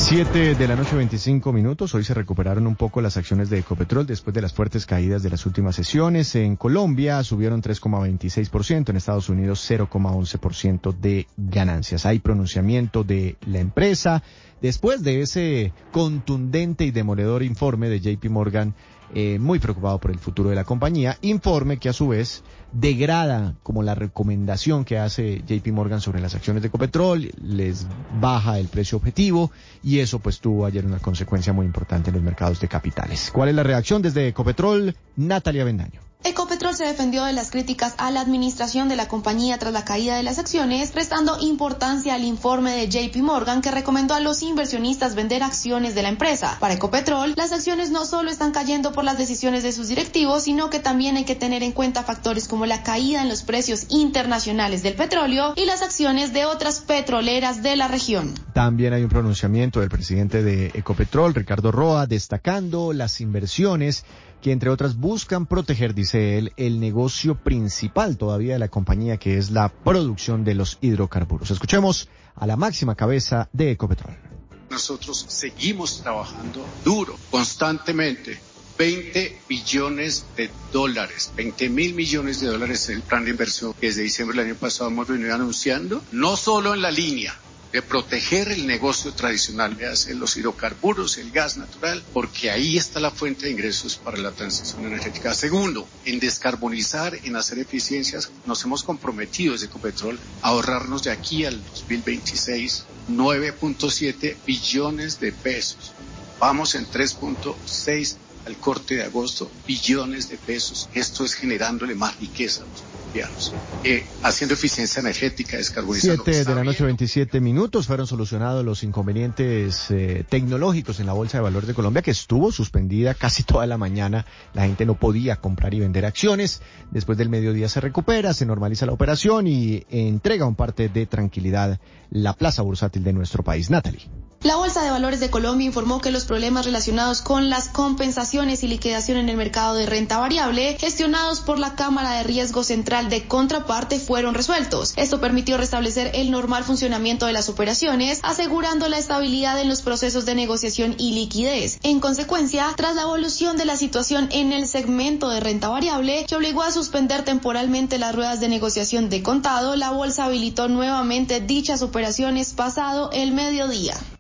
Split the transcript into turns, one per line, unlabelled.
7:25 p.m. Hoy se recuperaron un poco las acciones de Ecopetrol después de las fuertes caídas de las últimas sesiones. En Colombia subieron 3,26%, en Estados Unidos 0,11% de ganancias. Hay pronunciamiento de la empresa después de ese contundente y demoledor informe de JP Morgan, muy preocupado por el futuro de la compañía, informe que a su vez degrada como la recomendación que hace JP Morgan sobre las acciones de Ecopetrol, les baja el precio objetivo y eso pues tuvo ayer una consecuencia muy importante en los mercados de capitales. ¿Cuál es la reacción desde Ecopetrol? Natalia Bendaño.
Ecopetrol se defendió de las críticas a la administración de la compañía tras la caída de las acciones, prestando importancia al informe de JP Morgan que recomendó a los inversionistas vender acciones de la empresa. Para Ecopetrol, las acciones no solo están cayendo por las decisiones de sus directivos, sino que también hay que tener en cuenta factores como la caída en los precios internacionales del petróleo y las acciones de otras petroleras de la región.
También hay un pronunciamiento del presidente de Ecopetrol, Ricardo Roa, destacando las inversiones que entre otras buscan proteger, dice él, el negocio principal todavía de la compañía, que es la producción de los hidrocarburos. Escuchemos a la máxima cabeza de Ecopetrol.
Nosotros seguimos trabajando duro, constantemente. 20 billones de dólares, 20.000 millones de dólares es el plan de inversión que desde diciembre del año pasado hemos venido anunciando, no solo en la línea de proteger el negocio tradicional, de los hidrocarburos, el gas natural, porque ahí está la fuente de ingresos para la transición energética. Segundo, en descarbonizar, en hacer eficiencias, nos hemos comprometido desde Ecopetrol a ahorrarnos de aquí al 2026 9.7 billones de pesos. Vamos en 3.6 al corte de agosto, billones de pesos. Esto es generándole más riqueza a los colombianos, haciendo eficiencia energética, descarbonizando.
7:27 p.m. Fueron solucionados los inconvenientes tecnológicos en la Bolsa de Valores de Colombia, que estuvo suspendida casi toda la mañana. La gente no podía comprar y vender acciones. Después del mediodía se recupera, se normaliza la operación y entrega un parte de tranquilidad la plaza bursátil de nuestro país. Natalie.
La Bolsa de Valores de Colombia informó que los problemas relacionados con las compensaciones y liquidación en el mercado de renta variable gestionados por la Cámara de Riesgo Central de Contraparte fueron resueltos. Esto permitió restablecer el normal funcionamiento de las operaciones, asegurando la estabilidad en los procesos de negociación y liquidez. En consecuencia, tras la evolución de la situación en el segmento de renta variable, que obligó a suspender temporalmente las ruedas de negociación de contado, la bolsa habilitó nuevamente dichas operaciones pasado el mediodía.